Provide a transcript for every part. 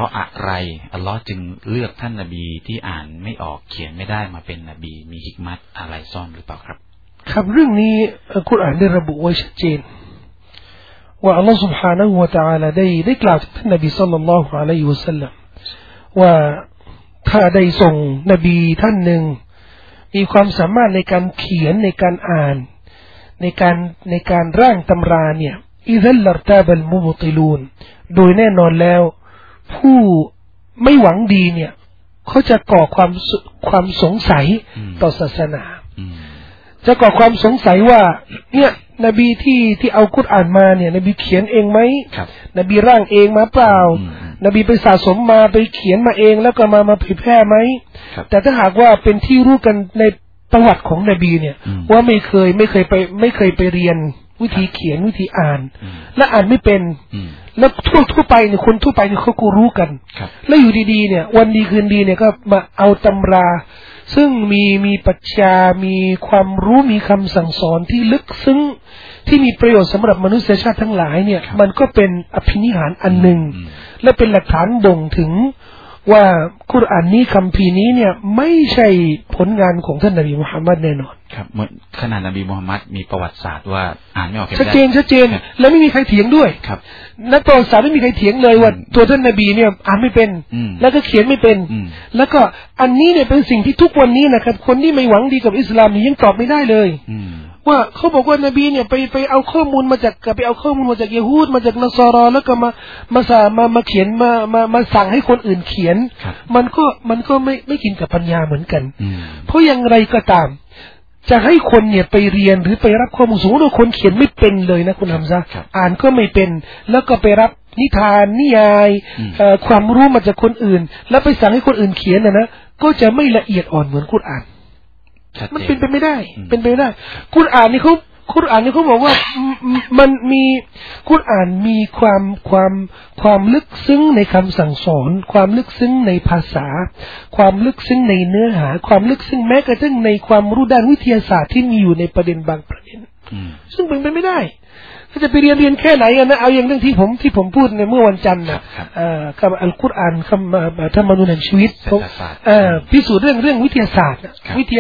ราะอะไรอัลลอฮ์จึงเลือกท่านนบีที่อ่านไม่ออกเขียนไม่ได้มาเป็นนบีมีฮิกมัตอะไรซ่อนหรือเปล่าครับครับเรื่องนี้อัลกุรอานได้ระบุไว้ชัดเจนว่าอัลลอฮ์ سبحانه และ تعالى ได้กล่าวถึงท่านนบีศ็อลลัลลอฮุอะลัยฮิวะซัลลัมว่าถ้าได้ส่งนบีท่านหนึ่งมีความสามารถในการเขียนในการอ่านในการร่างตำราเนี่ยอิซัลลัรตาบัลมุบติลูนโดยแน่นอนแล้วผู้ไม่หวังดีเนี่ยเขาจะก่อความสงสัยต่อศาสนาจะก่อความสงสัยว่าเนี่ยนบีที่เอากุรอานมาเนี่ยนบีเขียนเองไหมนบีร่างเองมาเปล่านบีไปสะสมมาไปเขียนมาเองแล้วก็มาเผยแพร่ไหมแต่ถ้าหากว่าเป็นที่รู้กันในประวัติของนบีเนี่ยว่าไม่เคยไปเรียนวิธีเขียนวิธีอ่านและอ่านไม่เป็นแล้วทั่วไปเนี่ยคนทั่วไปเนี่ยเขาก็รู้กันแล้วอยู่ดีๆเนี่ยวันดีคืนดีเนี่ยก็มาเอาตำราซึ่งมีปรัชญามีความรู้มีคำสั่งสอนที่ลึกซึ้งที่มีประโยชน์สำหรับมนุษยชาติทั้งหลายเนี่ยมันก็เป็นอภินิหารอันหนึ่งและเป็นหลักฐานบ่งถึงว่ากุรอานนี้คัมภีร์นี้เนี่ยไม่ใช่ผลงานของท่านนบีมุฮัมมัดแน่นอนครับเหมือนขนาดนบีมุฮัมมัดมีประวัติศาสตร์ว่าอ่านไม่ออกชัดเจนและไม่มีใครเถียงด้วยครับนักประวัติศาสตร์ไม่มีใครเถียงเลยว่าตัวท่านนบีเนี่ยอ่านไม่เป็นแล้วก็เขียนไม่เป็นแล้วก็อันนี้เนี่ยเป็นสิ่งที่ทุกวันนี้นะครับคนที่ไม่หวังดีกับอิสลามนี่ยังตอบไม่ได้เลยว่าเขาบอกว่านบีเนี่ยไปเอาข้อมูลมาจากยิวฮูดมาจากนัสรอแล้วก็มาเขียนมาสั่งให้คนอื่นเขียนมันก็ไม่กินกับปัญญาเหมือนกันเพราะอย่างไรก็ตามจะให้คนเนี่ยไปเรียนหรือไปรับข้อมูลสมมติว่าคนเขียนไม่เป็นเลยนะคุณฮัมซะอ่านก็ไม่เป็นแล้วก็ไปรับนิทานนิยายความรู้มาจากคนอื่นแล้วไปสั่งให้คนอื่นเขียนนะก็จะไม่ละเอียดอ่อนเหมือนกุรอานมันเป็นไปไม่ได้กุรอานนี่เขาบอกว่ามันมีกุรอานมีความลึกซึ้งในคำสั่งสอนความลึกซึ้งในภาษาความลึกซึ้งในเนื้อหาความลึกซึ้งแม้กระทั่งในความรู้ด้านวิทยาศาสตร์ที่มีอยู่ในประเด็นบางประเด็นซึ่งเป็นไปไม่ได้ถ้าจะไปเรียนแค่ไหนกันนะเอาอย่างเรื่องที่ผมพูดในเมื่อวันจันทร์นะกับอัลกุรอานคำธรรมนูญแห่งชีวิตพิสูจน์เรื่องวิทยาศาสตร์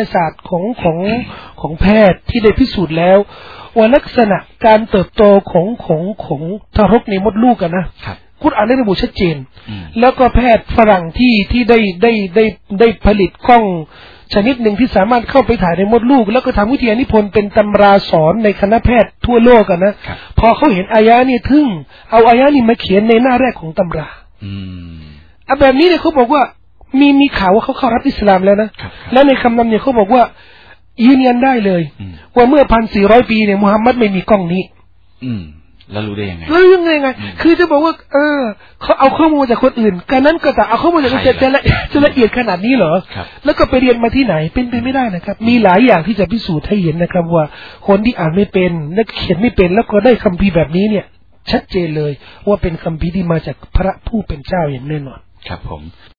ของแพทย์ที่ได้พิสูจน์แล้วว่าลักษณะการเติบโตของทารกในมดลูกกันนะกุรอานได้ระบุชัดเจนแล้วก็แพทย์ฝรั่งที่ได้ผลิตกล้องชนิดหนึ่งที่สามารถเข้าไปถ่ายในมดลูกแล้วก็ทำวิทยานิพนธ์เป็นตำราสอนในคณะแพทย์ทั่วโลกกันนะพอเขาเห็นอายะนี่ทึ่งเอาอายะนี่มาเขียนในหน้าแรกของตำราแบบนี้เนี่ยเขาบอกว่ามีข่าวว่าเขาเข้ารับอิสลามแล้วนะแล้วในคำนำเนี่ยเขาบอกว่ายืนยันได้เลยว่าเมื่อ 1,400 ปีเนี่ยมุฮัมมัดไม่มีกล้องนี้แล้วรู้ได้ยังไงคือจะบอกว่าเขาเอาข้อมูลจากคนอื่นการนั้นก็แต่เอาข้อมูลจากจะละเอียดขนาดนี้เหรอแล้วก็ไปเรียนมาที่ไหนเป็นไปไม่ได้นะครับมีหลายอย่างที่จะพิสูจน์ให้เห็นนะครับว่าคนที่อ่านไม่เป็นและเขียนไม่เป็นแล้วก็ได้คัมภีร์แบบนี้เนี่ยชัดเจนเลยว่าเป็นคัมภีร์ที่มาจากพระผู้เป็นเจ้าอย่างแน่นอนครับผม